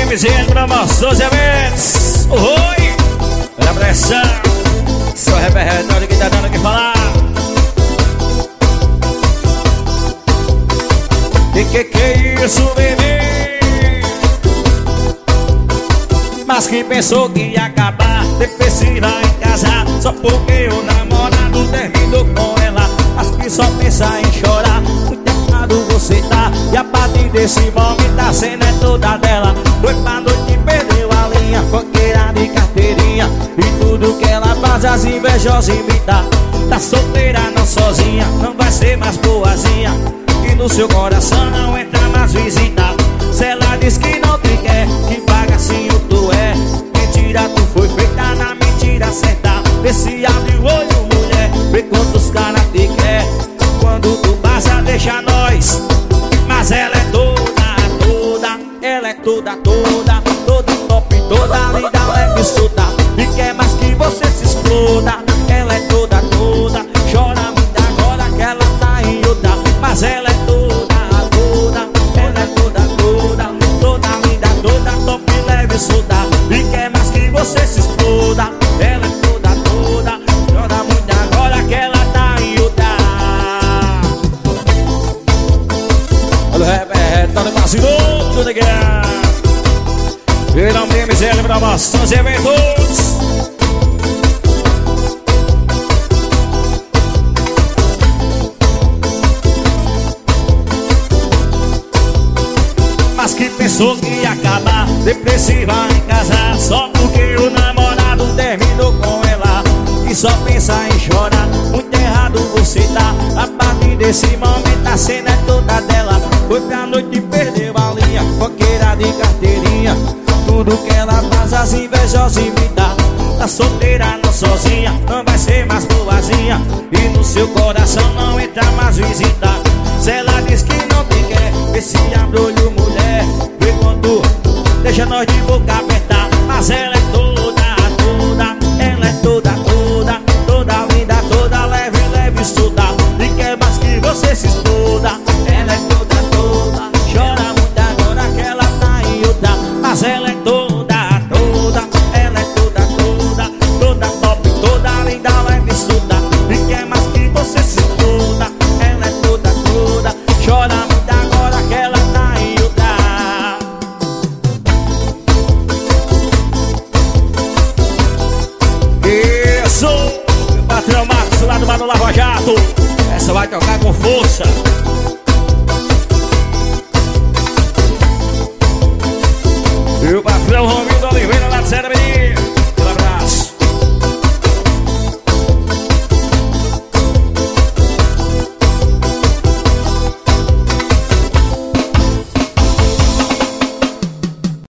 MZN Promoções e Eventos. Oi, olha a pressão. Seu repertório que tá dando o que falar. Que é isso, bebê? Mas que pensou que ia acabar, depressiva em casa, só porque o namorado terminou com ela. As que só pensa em chorar, muito errado você tá. E a partir desse momento a cena é toda dela. Foi pra noite e perdeu a linha, coqueira de carteirinha. E tudo que ela faz as invejosas imitar. Tá solteira, não sozinha, não vai ser mais boazinha. E no seu coração não entra mais visita. Se ela diz que não te quer, que bagacinho tu é. Mentira, tu foi feita na mentira certa. Vê se abre o olho, mulher, vê quantos caras te quer. Quando tu passa, deixa nós. Mas ela é toda, ela é toda top, toda linda, leve e solta. E quer mais que você se exploda. Ela é toda, chora muito agora que ela tá em outra. Mas ela é toda, ela é toda linda, toda top, leve e solta. E quer mais que você se exploda. Ela é toda, chora muito agora que ela tá em outra. Olha o repertório vacilou, tudo aqui. Em nome de MZN Promoções e Eventos. Mas que pensou que ia acabar, depressiva em casa, só porque o namorado terminou com ela. E só pensa em chorar, muito errado você tá. A partir desse momento a cena é toda dela. Foi pra noite e perdeu a linha, coqueira de carteirinha. Tudo que ela faz as invejosas imitar. Tá solteira, não sozinha, não vai ser mais boazinha. E no seu coração não entra mais visita. Se ela diz que não te quer, vê se abre olho, mulher, vê quando deixa nós de boca apertar. Mas ela é toda, ela é toda linda, toda leve e solta. E quer mais que você se exploda. Ela é toda, chora muito agora que ela tá em outra. Mas ela é toda, ela é toda top, toda linda, leve e solta. E quer mais que você se exploda. Ela é toda, chora muito agora que ela tá em outra. Isso, meu patrão Marcos lá do Mano Lava Jato. Essa vai tocar com força. E o patrão Romildo Oliveira lá de Ceará, menino.